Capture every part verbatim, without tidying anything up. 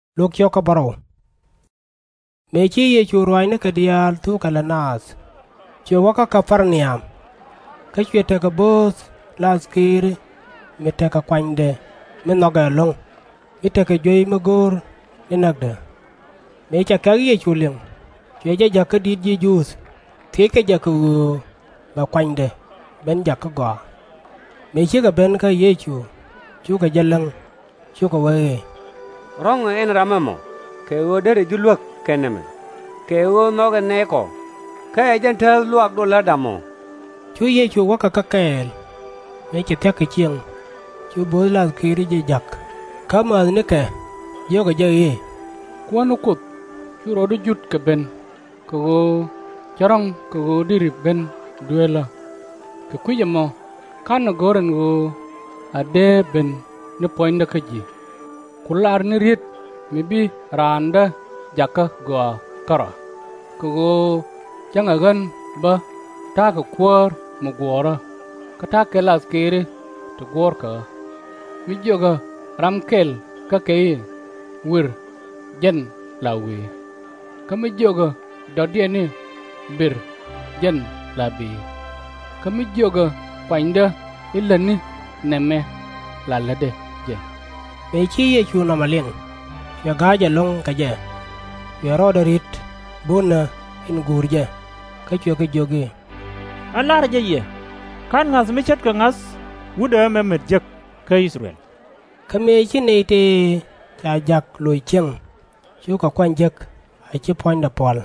lok yo ka baro me chi ye chu roi ne ka dial tu kala nas che waka Kafarniam ka chwe te ka bos las kir me te ka kwande me no ga long me te ka joy me gor ne nagda me cha ka ye chu ling che ja ja ka di ji jus te ka ja ku ba kwande ben ja ka go me chi ka ben ka ye chu chu ka jalang chu ka we rong en ramamo ke wo dere julwak keneme ke wo no ga ne ko ke jen te luak do la damo chu ye chu wa ka ka kel me che te ka chieng chu bo la ki ri je jak ka ma ne ke yo ga je ye kwanu kut chu ro du jut ke ben ko charang ko dirip ben duela ke kujamo kan goren go ade ben ne poinda kaji kular ni rit mi bi randa jaka go kara ko changa gan ba ta ka kwar mu gora ka ta ke las kere to gor ka mi joga ramkel ka ke wir jen lawi ka mi joga dodieni bir jen labi ka mi joga painda ilani neme lalade je me chi ye chu na maleng ya ga ja long ka je ya ro da rit buna in gurje ka chu ka joge alar je ye kan ngas mi chat ka ngas wuda me met jek ka Israel ka me chi ne te ja jak loi cheng chu ka kwan jek a chi point da pol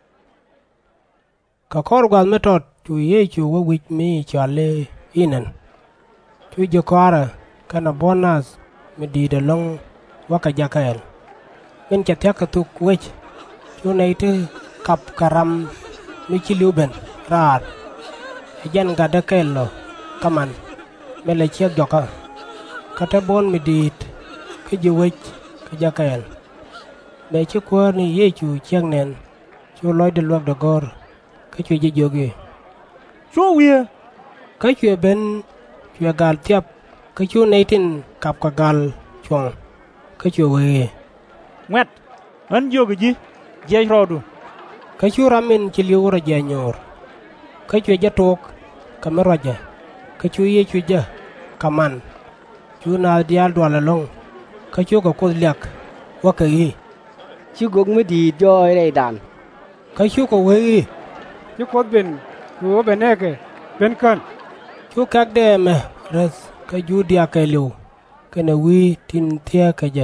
ka kor gal metot chu ye chu wo wich mi chale inan chu je kora kana bonus mi di de long waka jakael men cha tek tu wech chu nei te kap karam mi chi luben rar jan ga de kello kaman mele che joka kata bon mi dit ke je wech ke jakael me chi ko ni ye chu cheng nen chu loy de lok de gor ke chu je joge chu wie ka chu ben chu gal tiap ka chu nei tin kap ka gal chong ka chu we wet an joge ji je rodu ka chu ramin chi liu ra je nyor ka chu je tok ka me roje ka chu ye chu je kaman chu na dial do la long ka chu ka ko lyak wa ka yi chi gok mi di do re dan ka chu ko we chu ko ben ko beneke ben kan chu kak de me res ka ju dia ka liu ka na wi tin thia ka je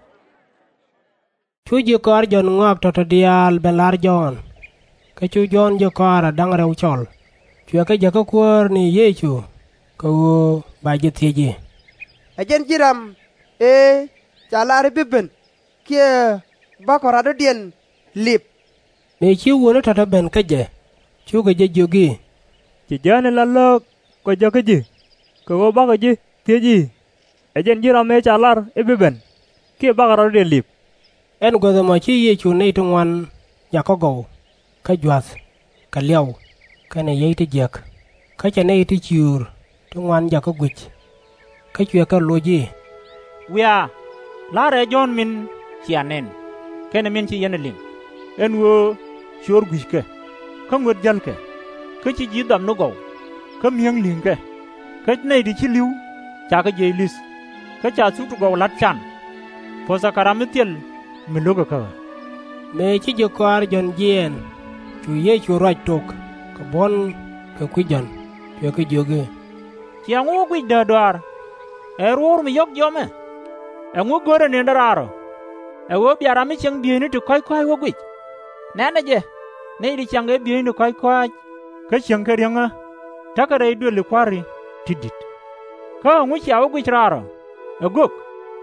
chu ji kor jon ngok to to dial belar jon ka chu jon jo kora dang rew chol chu ka je ka kwor ni ye chu ko ba je thie ji ajen jiram e chalare biben kia ba korado dien lip me chi wono to to ben ka je chu ka je jogi chỉ jane la lo ko joge ji ko ba ko ji thie ji ajen jira me chalar e biben ki ba ko de lip en go ma chi ye chu nei to wan ya ko go ka jwas ka liao ka ne ye ti jek ka cha nei ti chur to wan ja ko gwich ka chwe ka loji wia la re jon min chianen ken min chi yeneling en wo chor gwike ka ngot jal ke ka chi ji dam no go ka mieng ling ke ka nei di chi liu cha ka je lis ka cha su to go lat chan po sa karamitel mi logo ka me chi jo kor jon jien chu ye chu roj tok ka bon ka kwijan chu ka joge chiang wo gwi da dar e ror mi yok jome e ngo gore ne ndararo e wo biara mi chang bi ni to koi koi wo gwi nana je nei di chang e bi ni koi koi ka chang ka rianga ta ka re du le kwari tidit ka ngo chia wo gwi raro e guk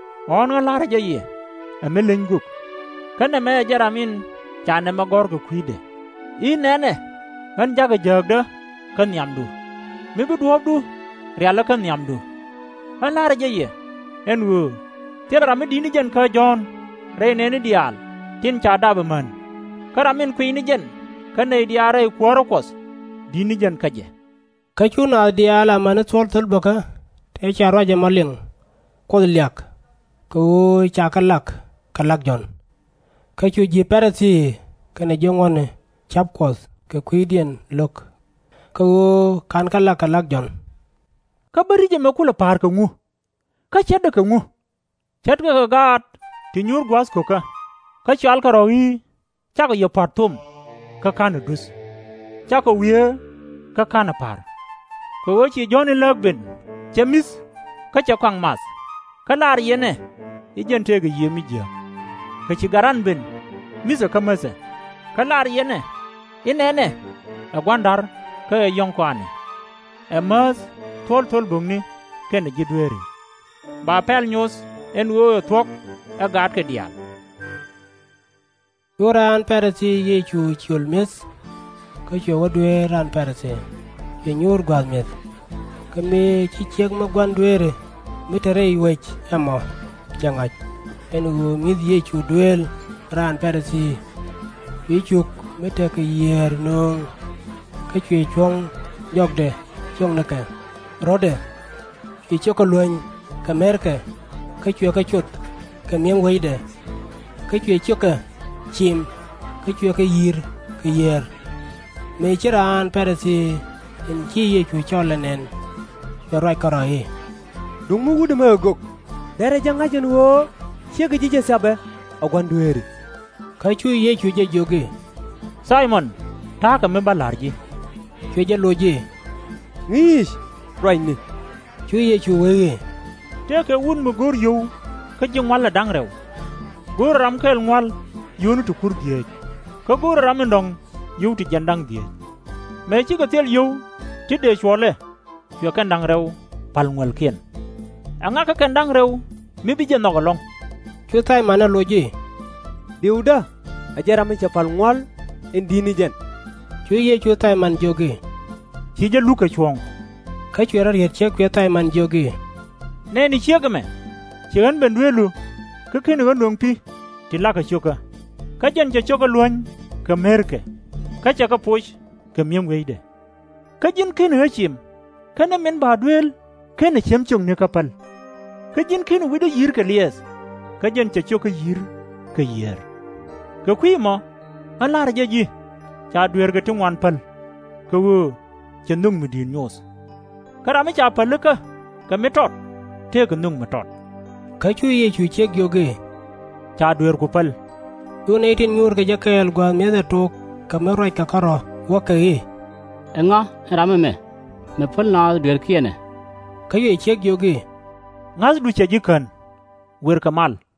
on ga lar je ye e me len guk kana me jaramin chane magor ko kwide i nene kan jaga jagda kan yamdu me bu duobdu riala kan yamdu an lar je ye en wo tera me dini jen ka jon re ne ni dial tin cha da ba man karamin kwini jen kan ne diare kworo kos dini jen kaje ka chu na diala man sol tul baka te cha roje maleng ko lyak ko cha ka lak kalak jon ka chu ji perasi kana jongone chapkos ke kuidien lok ka wo kan kalak kalak jon ka bari je me kula par ka ngu ka ched ka ngu ched ka gat ti nyur gwas ko ka ka chal ka rawi cha ka yo patum ka kan dus cha ko wie ka kan par ko wo chi joni lagben chemis ka cha kwang mas ka lar yene i jente ga yemi je ka chi garan ben misa ka masa ka lar yene inene a gwandar ka yong kwane e mas tol tol bungni ken jidweri ba pel nyos en wo thok a gat ke dia yoran perasi ye chu chul mes ka chu wadwe ran perasi ye nyur gwal mes ka me chi chek ma gwandwere mitere iwech amo jangaj en wo mid ye chu duel ran perasi ye chuk mite ka yer nong ka chwe chong jogde chong naka rode ye choko lueny ka merke ka chwe ka chut ka miem weide ka chwe choka chim ka chwe ka yir ka yer me chiran perasi en chi ye chu cholenen ya roi karai dung mu wude ma gok dere janga jen wo chege jije sabe agwanduere ka chu ye chu je joge Simon ta ka me balarji chu je loje ngish roi ni chu ye chu we te ke un mu gor yu ka jing wala dang rew gor ram kel ngwal yunu tu kur die ka gor ram ndong yu ti jandang die me chi ka tel yu ti de chwole yo kan dang rew pal ngwal kien anga ka kan dang rew mi bi je nogolong chu tai mana loje diuda ajara me chapal ngwal en dini jen chu ye chu tai man joge chi je luka chwong ka chu rar ye che ku tai man joge ne ni chega me chen ben welu ka ken ga long pi ti la ka choka ka jen je choka luon ka merke ka cha ka push ka miem weide ka jen ken ga chim ka ne men ba duel ken ne chem chung ne kapal ka jen ken wi da yir ka lies ka jen cha choka yir ka yer ka kwi mo ala ra ji cha duer ga tingwan pal ka wo chen nung mi din nyos ka ra me cha pal ka ka metot te ka nung metot ka chu ye chu che joge cha duer ku pal tu ne tin nyur ga jakel gwa me da tok ka me roi ka karo wa ka e enga rame me me pol na duer kiene ka ye che joge ngas du che jikan wer kamal